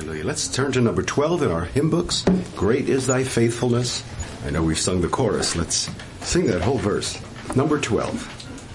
Hallelujah. Let's turn to number 12 in our hymn books. Great is thy faithfulness. I know we've sung the chorus. Let's sing that whole verse. Number 12.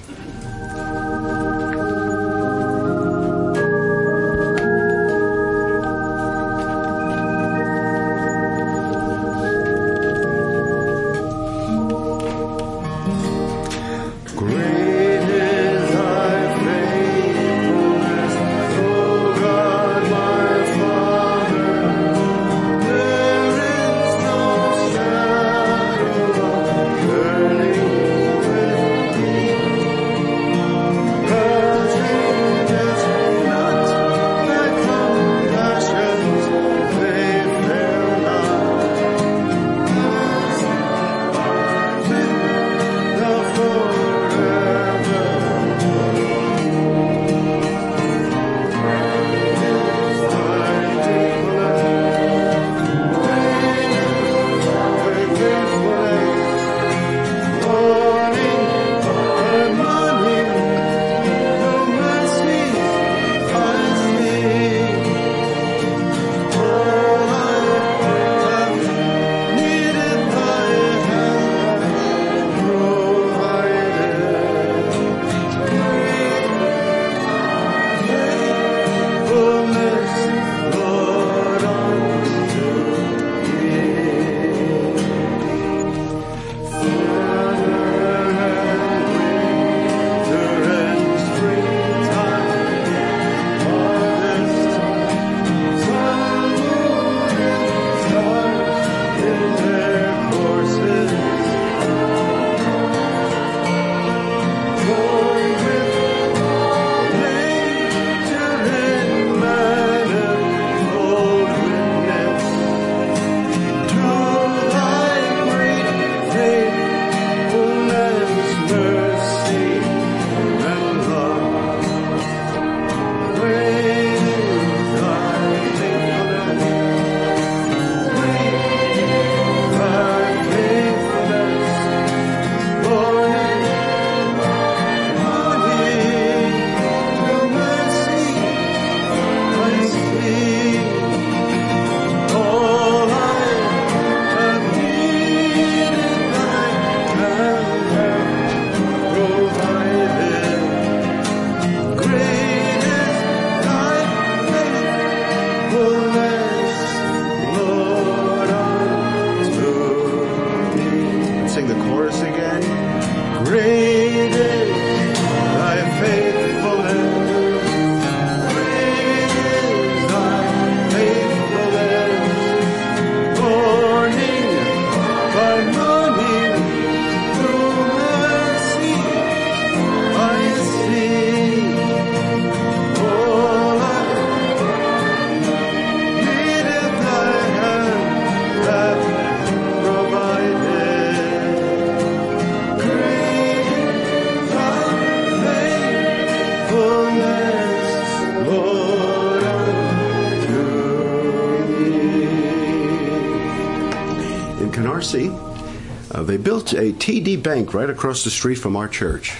They built a TD Bank right across the street from our church.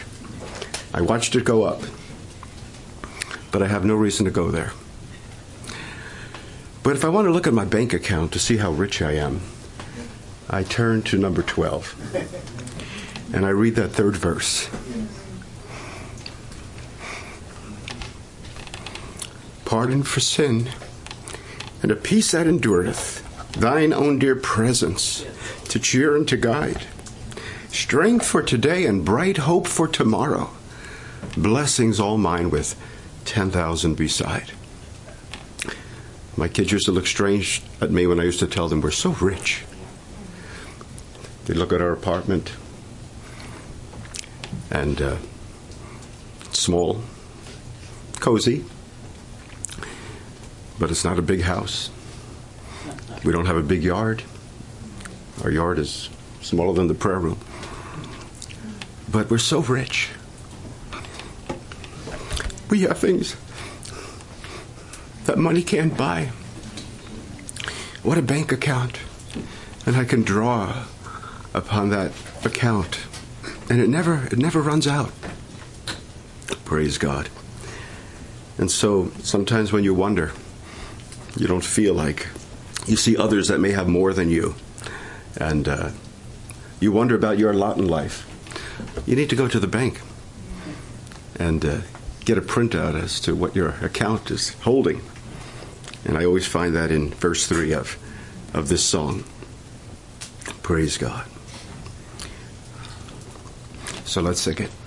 I watched it go up, but I have no reason to go there. But if I want to look at my bank account to see how rich I am, I turn to number 12, and I read that third verse. Pardon for sin, and a peace that endureth, thine own dear presence, to cheer and to guide, strength for today and bright hope for tomorrow, blessings all mine with 10,000 beside. My kids used to look strange at me when I used to tell them we're so rich. They look at our apartment, and small, cozy, but it's not a big house. We don't have a big yard. Our yard is smaller than the prayer room. But we're so rich. We have things that money can't buy. What a bank account. And I can draw upon that account. And it never runs out. Praise God. And so sometimes when you wonder, You don't feel like you see others that may have more than you. And you wonder about your lot in life. You need to go to the bank and get a printout as to what your account is holding. And I always find that in verse 3 of this song. Praise God. So let's sing it.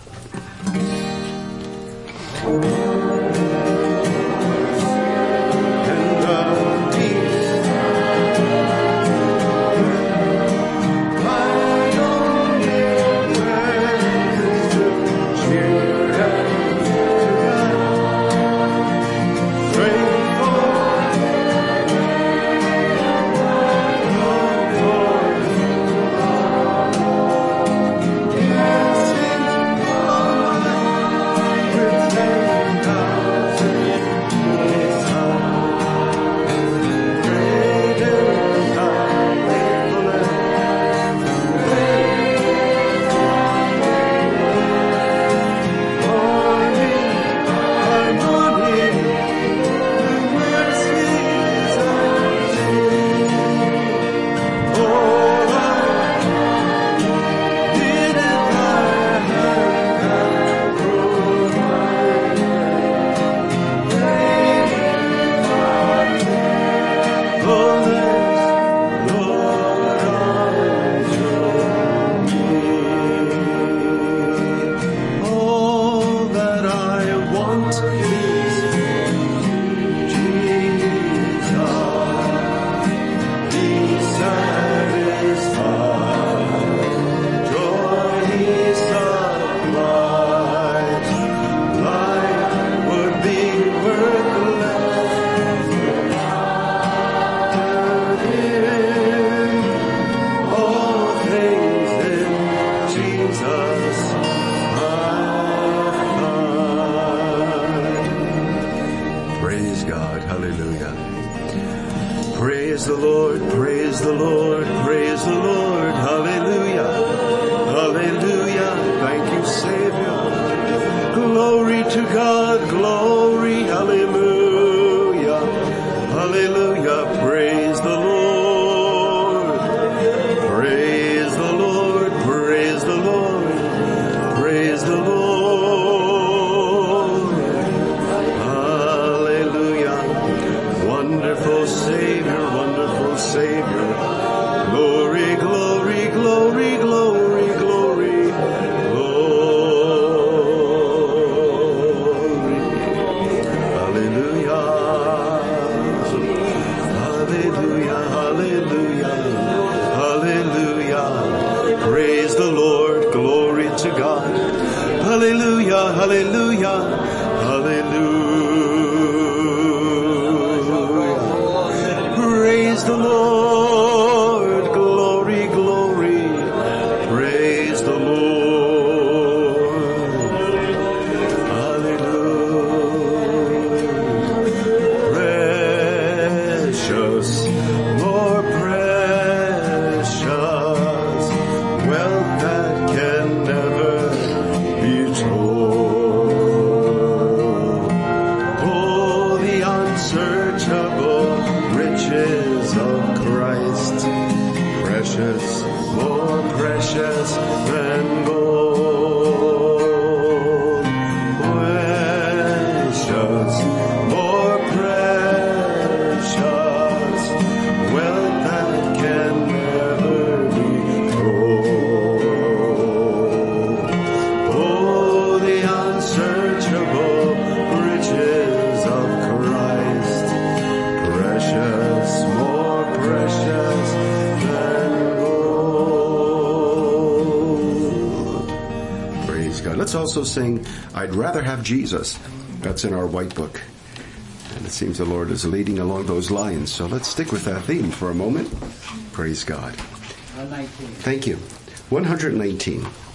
Also sing, I'd Rather Have Jesus. That's in our white book. And it seems the Lord is leading along those lines. So let's stick with that theme for a moment. Praise God. 119. Thank you. 119.